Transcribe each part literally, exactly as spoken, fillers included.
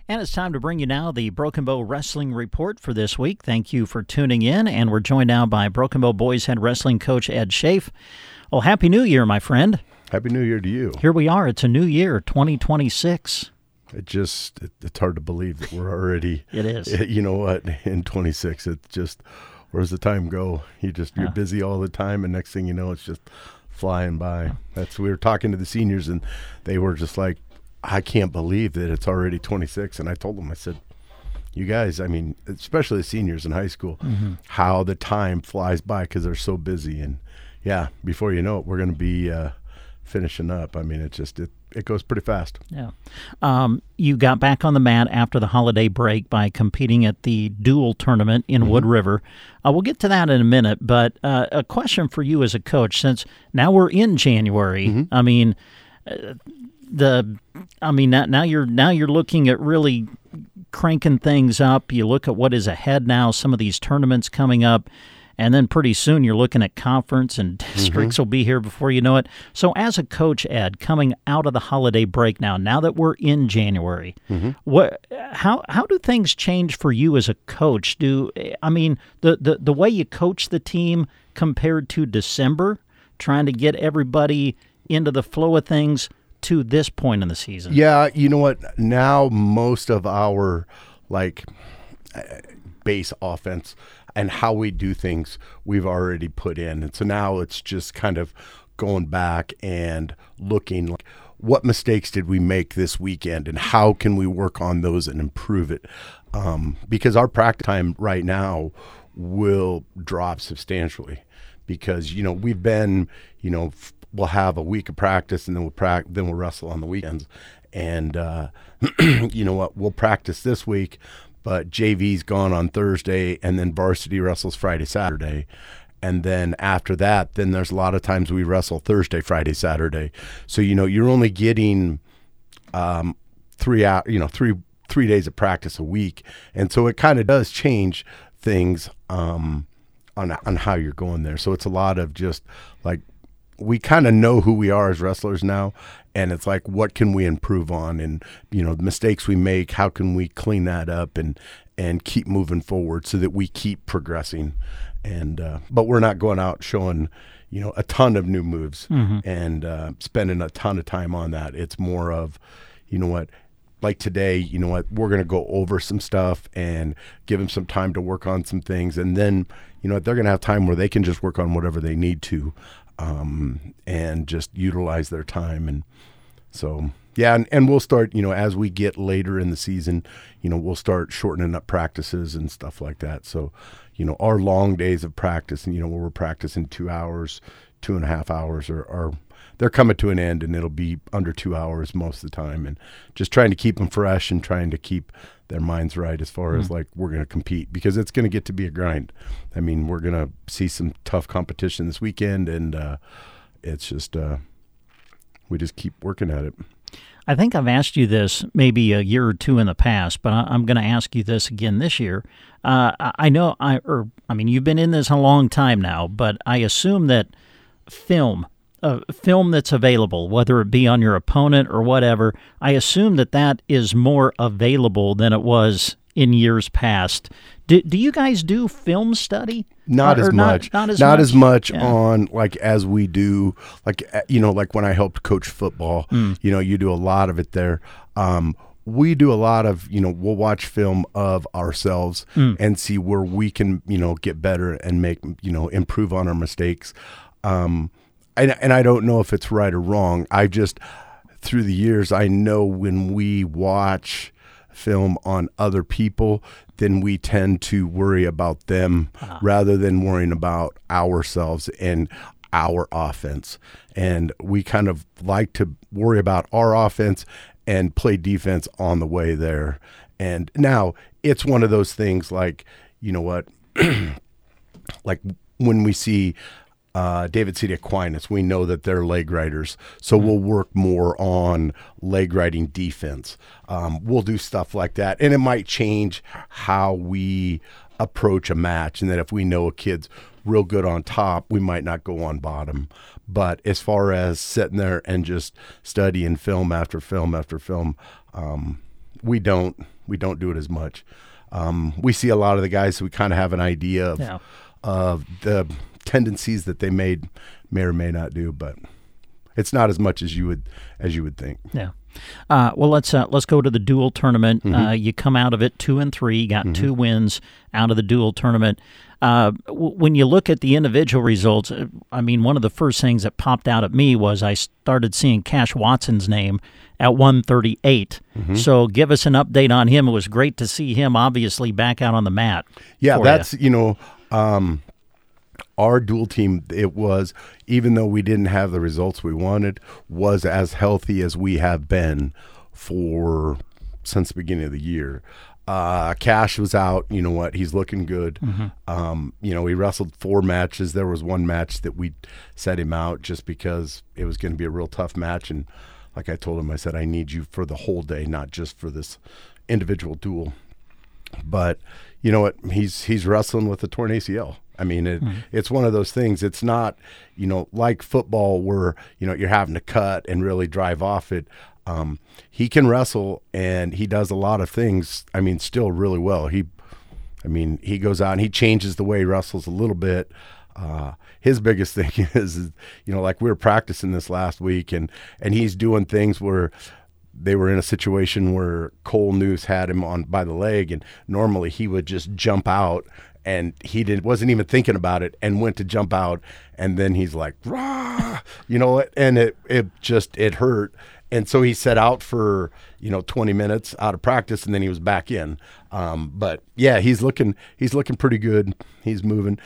And it's time to bring you now the Broken Bow Wrestling Report for this week. Thank you for tuning in, and we're joined now by Broken Bow Boys Head Wrestling Coach Ed Schaaf. Well, Happy New Year, my friend. Happy New Year to you. Here we are. It's a new year, twenty twenty-six. It just, it, it's hard to believe that we're already, It is. You know what, in twenty-six, it's just, where's the time go? You just, you're Yeah. busy all the time, and next thing you know, it's just flying by. That's, we were talking to the seniors, and they were just like, I can't believe that it's already twenty-six. And I told them, I said, you guys, I mean, especially the seniors in high school, Mm-hmm. how the time flies by because they're so busy. And yeah, before you know it, we're going to be uh, finishing up. I mean, it just, it, it goes pretty fast. Yeah. Um, you got back on the mat after the holiday break by competing at the dual tournament in Mm-hmm. Wood River. Uh, we'll get to that in a minute, but uh, a question for you as a coach, since now we're in January. Mm-hmm. I mean, uh, the, I mean, now, now you're now you're looking at really cranking things up. You look at what is ahead now, some of these tournaments coming up, and then pretty soon you're looking at conference and districts will be here before you know it. So as a coach, Ed, coming out of the holiday break now, now that we're in January, what, how how do things change for you as a coach? Do I mean the, the, the way you coach the team compared to December, trying to get everybody into the flow of things to this point in the season? Yeah, you know what? Now most of our like uh, base offense and how we do things, we've already put in, and so now it's just kind of going back and looking like what mistakes did we make this weekend, and how can we work on those and improve it? Um, because our practice time right now will drop substantially, because you know we've been, you know. F- We'll have a week of practice, and then we'll practice, then we'll wrestle on the weekends. And uh, you know what? We'll practice this week, but J V's gone on Thursday, and then varsity wrestles Friday, Saturday. And then after that, then there's a lot of times we wrestle Thursday, Friday, Saturday. So you know, you're only getting um, three out, you know, three three days of practice a week, and so it kind of does change things um, on on how you're going there. So it's a lot of just like. We kind of know who we are as wrestlers now, and it's like, what can we improve on? And, you know, the mistakes we make, how can we clean that up and, and keep moving forward so that we keep progressing? And, uh, but we're not going out showing, you know, a ton of new moves Mm-hmm. and uh, spending a ton of time on that. It's more of, you know what, like today, you know what, we're going to go over some stuff and give them some time to work on some things. And then, you know what, they're going to have time where they can just work on whatever they need to. Um, and just utilize their time. And so, yeah, and, and we'll start, you know, as we get later in the season, you know, we'll start shortening up practices and stuff like that. So, you know, our long days of practice, and, you know, where we're practicing two hours, two and a half hours are, are they're coming to an end, and it'll be under two hours most of the time. And just trying to keep them fresh and trying to keep their minds right as far mm-hmm. as like we're going to compete, because it's going to get to be a grind. I mean, we're going to see some tough competition this weekend, and uh, it's just uh, we just keep working at it. I think I've asked you this maybe a year or two in the past, but I, I'm going to ask you this again this year. Uh, I, I know, I or I mean, you've been in this a long time now, but I assume that film. Uh, film that's available, whether it be on your opponent or whatever, I assume that that is more available than it was in years past. Do, do you guys do film study? Not or, as or much. Not, not as not much. as much Yeah. on like as we do, like you know, like when I helped coach football. Mm. You know, you do a lot of it there. Um, we do a lot of, you know, we'll watch film of ourselves mm. and see where we can, you know, get better and make, you know, improve on our mistakes. Um, And, and I don't know if it's right or wrong. I just, through the years, I know when we watch film on other people, then we tend to worry about them uh-huh. rather than worrying about ourselves and our offense. And we kind of like to worry about our offense and play defense on the way there. And now it's one of those things like, you know what, like when we see Uh, David City Aquinas, we know that they're leg riders, so mm-hmm. we'll work more on leg riding defense. Um, we'll do stuff like that, and it might change how we approach a match, and that if we know a kid's real good on top, we might not go on bottom. But as far as sitting there and just studying film after film after film, um, we don't we don't do it as much. Um, we see a lot of the guys, so we kind of have an idea of Yeah. of the tendencies that they may may or may not do, but it's not as much as you would as you would think. Yeah. Uh, well, let's uh, let's go to the dual tournament. Mm-hmm. Uh, you come out of it two and three, got mm-hmm. two wins out of the dual tournament. Uh, w- when you look at the individual results, I mean, one of the first things that popped out at me was I started seeing Cash Watson's name at one thirty-eight. Mm-hmm. So give us an update on him. It was great to see him obviously back out on the mat. Yeah, that's, you, you know, um, our dual team, it was, even though we didn't have the results we wanted, was as healthy as we have been for since the beginning of the year. Uh, Cash was out. You know what? He's looking good. Mm-hmm. Um, you know, he wrestled four matches. There was one match that we set him out just because it was going to be a real tough match. And like I told him, I said, I need you for the whole day, not just for this individual duel. But you know what? He's he's wrestling with a torn A C L. I mean, it, mm-hmm. it's one of those things. It's not, you know, like football where, you know, you're having to cut and really drive off it. Um, he can wrestle, and he does a lot of things, I mean, still really well. He, I mean, he goes out and he changes the way he wrestles a little bit. Uh, his biggest thing is, is, you know, like we were practicing this last week, and, and he's doing things where they were in a situation where Cole Noose had him on by the leg, and normally he would just jump out, and he did, wasn't even thinking about it and went to jump out, and then he's like, rah, you know, and it, it just, it hurt. And so he set out for, you know, twenty minutes out of practice, and then he was back in. Um, but yeah, he's looking, he's looking pretty good. He's moving.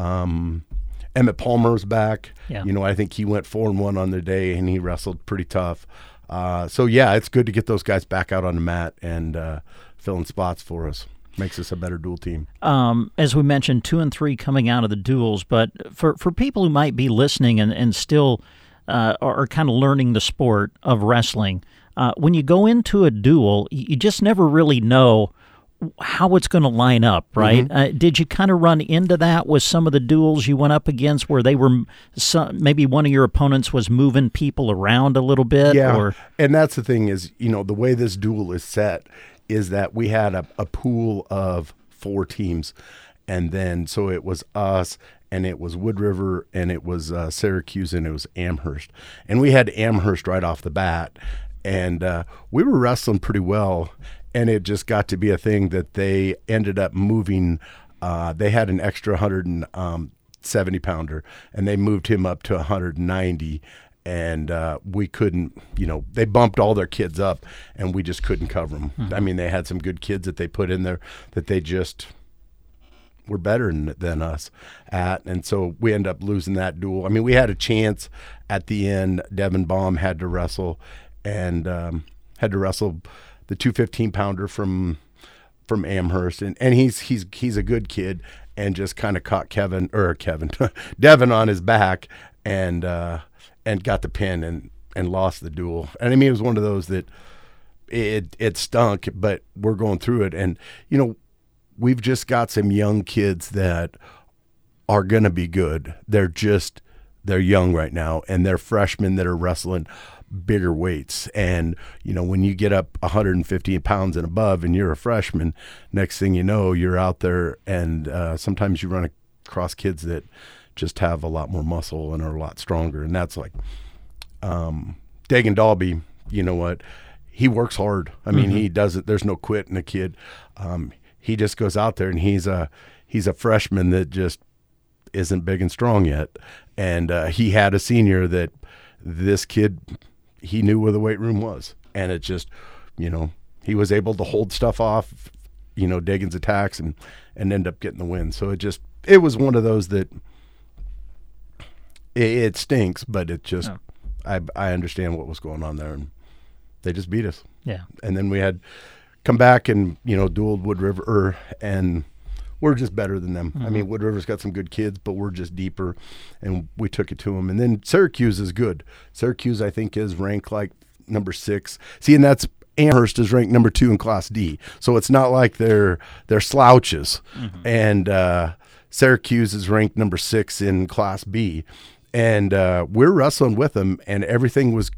Um, Emmett Palmer's back. Yeah. You know, I think he went four and one on the day, and he wrestled pretty tough. Uh, so yeah, it's good to get those guys back out on the mat and uh, filling spots for us. Makes us a better dual team. Um, as we mentioned, two and three coming out of the duels, but for, for people who might be listening and, and still uh, are kind of learning the sport of wrestling, uh, when you go into a duel, you just never really know how it's going to line up, right? Mm-hmm. Uh, did you kind of run into that with some of the duels you went up against where they were, some, maybe one of your opponents was moving people around a little bit? Yeah, or? And that's the thing is, you know, the way this duel is set is that we had a, a pool of four teams, and then so it was us, and it was Wood River, and it was uh, Syracuse, and it was Amherst. And we had Amherst right off the bat, and uh, we were wrestling pretty well, and it just got to be a thing that they ended up moving. Uh, they had an extra one hundred seventy pounder, and they moved him up to one hundred ninety, and uh, we couldn't, you know, they bumped all their kids up, and we just couldn't cover them. Mm-hmm. I mean, they had some good kids that they put in there that they just were better than, than us at, and so we ended up losing that duel. I mean, we had a chance at the end. Devin Baum had to wrestle, and um, had to wrestle the two fifteen pounder from from Amherst, and, and he's he's he's a good kid, and just kind of caught Kevin or Kevin Devin on his back, and uh, and got the pin and and lost the duel. And I mean, it was one of those that it it stunk, but we're going through it, and you know, we've just got some young kids that are going to be good. They're just they're young right now, and they're freshmen that are wrestling bigger weights. And you know, when you get up one hundred fifteen pounds and above and you're a freshman, next thing you know, you're out there, and uh, sometimes you run across kids that just have a lot more muscle and are a lot stronger. And that's like um, Dagan Dalby, you know what, he works hard. I mean, mm-hmm. he does it. There's no quit in a kid. Um, he just goes out there, and he's a he's a freshman that just isn't big and strong yet. And uh, he had a senior that this kid, he knew where the weight room was, and it just, you know, he was able to hold stuff off, you know, Dagan's attacks, and and end up getting the win. So it just, it was one of those that it, it stinks, but it just, oh. I I understand what was going on there, and they just beat us. Yeah. And then we had come back and, you know, dueled Wood River, and we're just better than them. Mm-hmm. I mean, Wood River's got some good kids, but we're just deeper, and we took it to them. And then Syracuse is good. Syracuse, I think, is ranked like number six. See, and that's Amherst is ranked number two in Class D. So it's not like they're they're slouches. Mm-hmm. And uh, Syracuse is ranked number six in Class B. And uh, we're wrestling with them, and everything was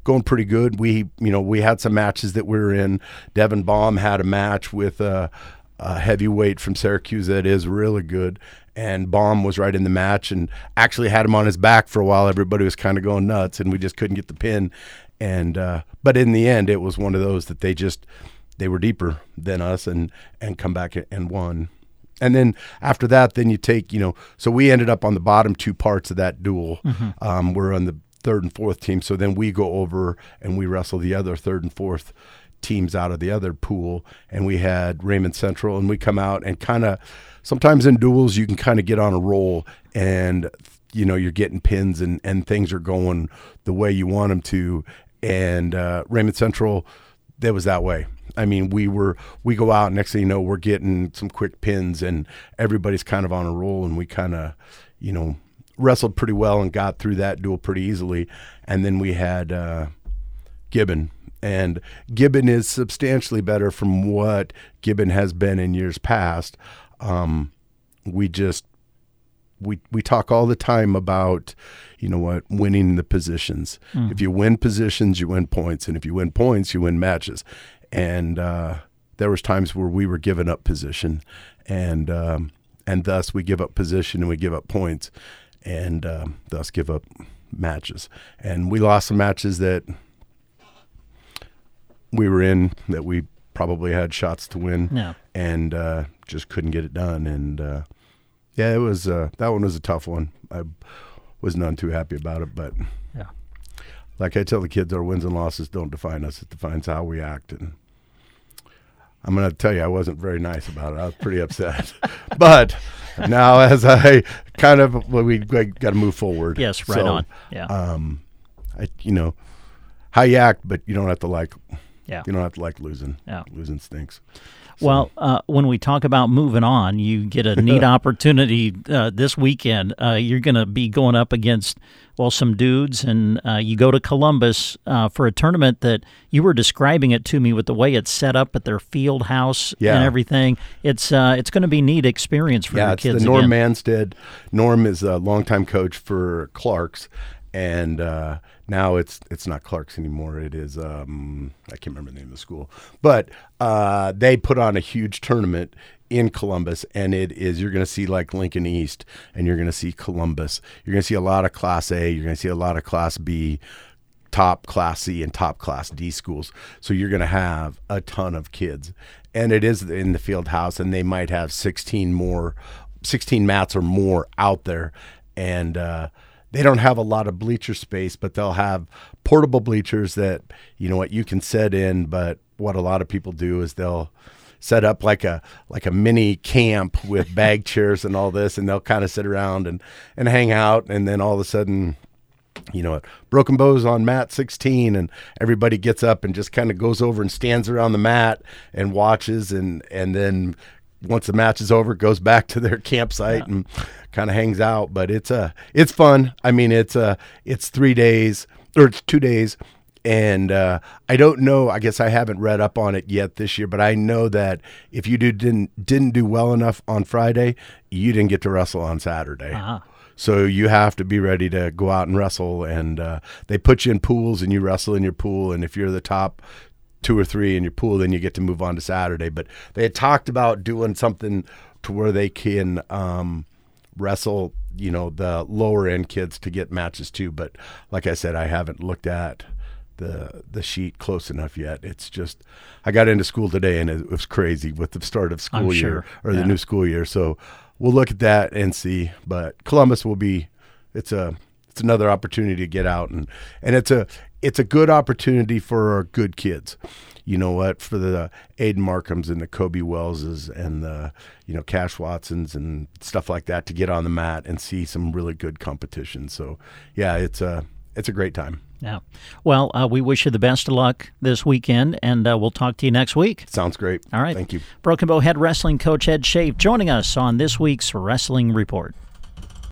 going pretty good. We, you know, we had some matches that we were in. Devin Baum had a match with a, a heavyweight from Syracuse that is really good. And Baum was right in the match and actually had him on his back for a while. Everybody was kind of going nuts, and we just couldn't get the pin. And uh, but in the end, it was one of those that they just they were deeper than us and and come back and won. And then after that, then you take, you know, so we ended up on the bottom two parts of that duel. Mm-hmm. Um, we're on the third and fourth team. So then we go over and we wrestle the other third and fourth teams out of the other pool. And we had Raymond Central, and we come out and kind of, sometimes in duels you can kind of get on a roll and, you know, you're getting pins and, and things are going the way you want them to. And uh, Raymond Central, that was that way. I mean, we were we go out, next thing you know, we're getting some quick pins, and everybody's kind of on a roll, and we kind of, you know, wrestled pretty well and got through that duel pretty easily. And then we had uh, Gibbon, and Gibbon is substantially better from what Gibbon has been in years past. Um, we just we we talk all the time about, you know what, winning the positions. Mm. If you win positions, you win points, and if you win points, you win matches. And uh, there was times where we were giving up position, and um, and thus we give up position and we give up points, and um, thus give up matches. And we lost some matches that we were in that we probably had shots to win, no. and uh, just couldn't get it done. And uh, yeah, it was uh, that one was a tough one. I was none too happy about it, but yeah, like I tell the kids, our wins and losses don't define us; it defines how we act. And I'm going to tell you, I wasn't very nice about it. I was pretty upset. But now, as I kind of, well, we got to move forward. Yes, right so, on. Yeah. Um, I, you know, how you act, but you don't have to like. Yeah. You don't have to like losing. Yeah. Losing stinks. So. Well, uh, when we talk about moving on, you get a neat opportunity uh, this weekend. Uh, you're going to be going up against, well, some dudes, and uh, you go to Columbus uh, for a tournament that you were describing it to me with the way it's set up at their field house yeah. and everything. It's uh, it's going to be a neat experience for yeah, your it's kids. the Norm again. Manstead. Norm is a longtime coach for Clark's, and uh, now it's it's not Clark's anymore. It is um, I can't remember the name of the school, but uh, they put on a huge tournament in Columbus, and it is you're going to see like Lincoln East, and you're going to see Columbus. You're going to see a lot of Class A. You're going to see a lot of Class B, top Class C, and top Class D schools. So you're going to have a ton of kids, and it is in the field house, and they might have sixteen more, sixteen mats or more out there, and uh, they don't have a lot of bleacher space, but they'll have portable bleachers that, you know what, you can set in. But what a lot of people do is they'll set up like a like a mini camp with bag chairs and all this, and they'll kind of sit around and, and hang out. And then all of a sudden, you know, Broken Bow's on mat sixteen, and everybody gets up and just kind of goes over and stands around the mat and watches, and, and then once the match is over, goes back to their campsite yeah. and kind of hangs out. But it's a it's fun. I mean, it's a it's three days or it's two days, and uh, I don't know. I guess I haven't read up on it yet this year, but I know that if you do, didn't didn't do well enough on Friday, you didn't get to wrestle on Saturday. Uh-huh. So you have to be ready to go out and wrestle, and uh, they put you in pools, and you wrestle in your pool, and if you're the top two or three in your pool, then you get to move on to Saturday. But they had talked about doing something to where they can um, wrestle, you know, the lower end kids to get matches too. But like I said, I haven't looked at the the sheet close enough yet. It's just, I got into school today, and it was crazy with the start of school I'm year sure. or yeah. the new school year. So we'll look at that and see. But Columbus will be, it's a, it's another opportunity to get out, and, and it's a, it's a good opportunity for our good kids. You know what, for the Aiden Markhams and the Kobe Wellses and the, you know, Cash Watsons and stuff like that to get on the mat and see some really good competition. So yeah, it's a, it's a great time. Yeah. Well, uh, we wish you the best of luck this weekend, and uh, we'll talk to you next week. Sounds great. All right. Thank you. Broken Bow head wrestling coach Ed Schaaf joining us on this week's Wrestling Report.